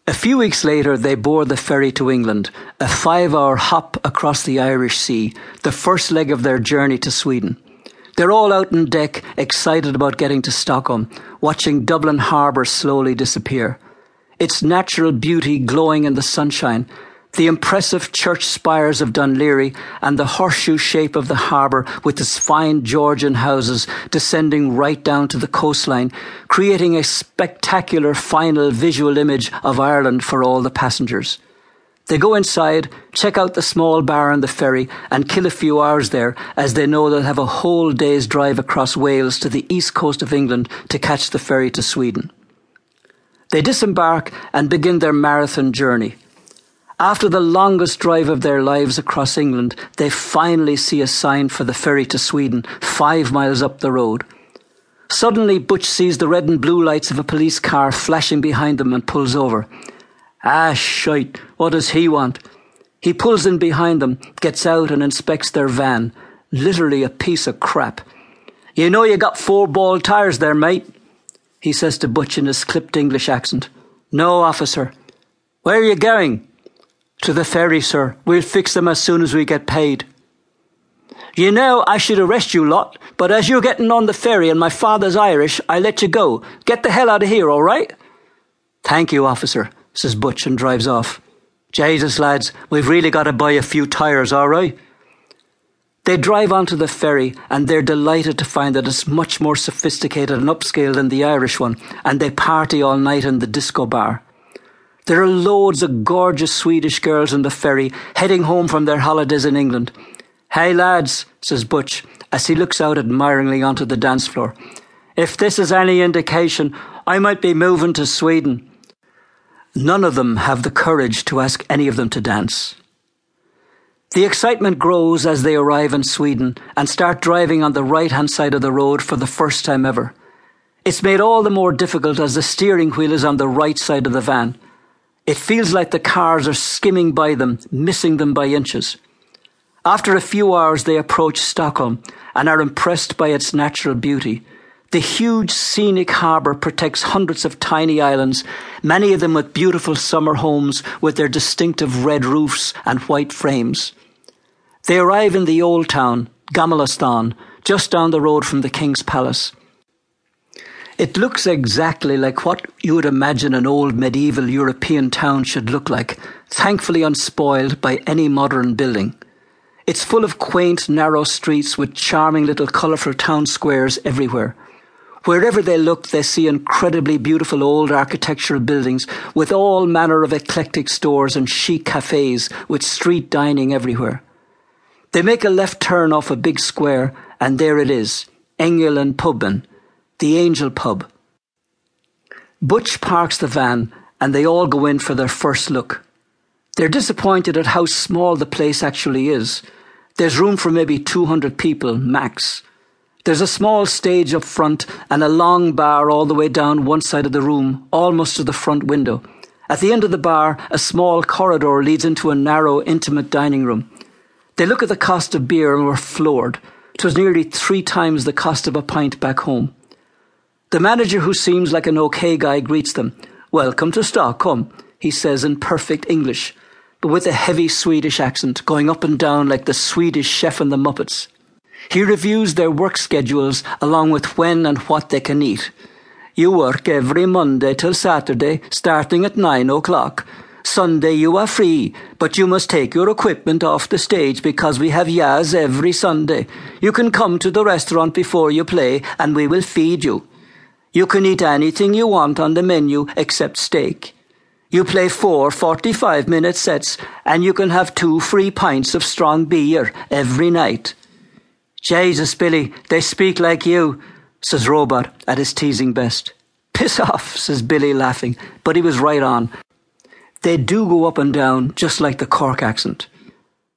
A few weeks later, they board the ferry to England, a 5-hour hop across the Irish Sea, the first leg of their journey to Sweden. They're all out on deck, excited about getting to Stockholm, watching Dublin Harbour slowly disappear. Its natural beauty glowing in the sunshine, the impressive church spires of Dunleary and the horseshoe shape of the harbour with its fine Georgian houses descending right down to the coastline, creating a spectacular final visual image of Ireland for all the passengers. They go inside, check out the small bar on the ferry and kill a few hours there as they know they'll have a whole day's drive across Wales to the east coast of England to catch the ferry to Sweden. They disembark and begin their marathon journey. After the longest drive of their lives across England, they finally see a sign for the ferry to Sweden, 5 miles up the road. Suddenly, Butch sees the red and blue lights of a police car flashing behind them and pulls over. Ah, shite, what does he want? He pulls in behind them, gets out and inspects their van. Literally a piece of crap. You know you got 4 bald tyres there, mate, he says to Butch in his clipped English accent. No, officer. Where are you going? To the ferry, sir. We'll fix them as soon as we get paid. You know, I should arrest you lot, but as you're getting on the ferry and my father's Irish, I let you go. Get the hell out of here, all right? Thank you, officer, says Butch and drives off. Jesus, lads, we've really got to buy a few tyres, all right? They drive onto the ferry and they're delighted to find that it's much more sophisticated and upscale than the Irish one, and they party all night in the disco bar. There are loads of gorgeous Swedish girls on the ferry heading home from their holidays in England. Hey lads, says Butch, as he looks out admiringly onto the dance floor. If this is any indication, I might be moving to Sweden. None of them have the courage to ask any of them to dance. The excitement grows as they arrive in Sweden and start driving on the right-hand side of the road for the first time ever. It's made all the more difficult as the steering wheel is on the right side of the van. It feels like the cars are skimming by them, missing them by inches. After a few hours, they approach Stockholm and are impressed by its natural beauty. The huge scenic harbour protects hundreds of tiny islands, many of them with beautiful summer homes with their distinctive red roofs and white frames. They arrive in the old town, Gamla just down the road from the King's Palace. It looks exactly like what you would imagine an old medieval European town should look like, thankfully unspoiled by any modern building. It's full of quaint, narrow streets with charming little colourful town squares everywhere. Wherever they look, they see incredibly beautiful old architectural buildings with all manner of eclectic stores and chic cafes with street dining everywhere. They make a left turn off a big square, and there it is, Engelen Puben, the Angel Pub. Butch parks the van and they all go in for their first look. They're disappointed at how small the place actually is. There's room for maybe 200 people, max. There's a small stage up front and a long bar all the way down one side of the room, almost to the front window. At the end of the bar, a small corridor leads into a narrow, intimate dining room. They look at the cost of beer and were floored. 'Twas nearly 3 times the cost of a pint back home. The manager, who seems like an okay guy, greets them. Welcome to Stockholm, he says in perfect English, but with a heavy Swedish accent, going up and down like the Swedish chef and the Muppets. He reviews their work schedules along with when and what they can eat. You work every Monday till Saturday, starting at 9 o'clock. Sunday you are free, but you must take your equipment off the stage because we have jazz every Sunday. You can come to the restaurant before you play and we will feed you. You can eat anything you want on the menu except steak. You play 4 45-minute sets and you can have 2 free pints of strong beer every night. Jesus, Billy, they speak like you, says Robot at his teasing best. Piss off, says Billy laughing, but he was right on. They do go up and down just like the Cork accent.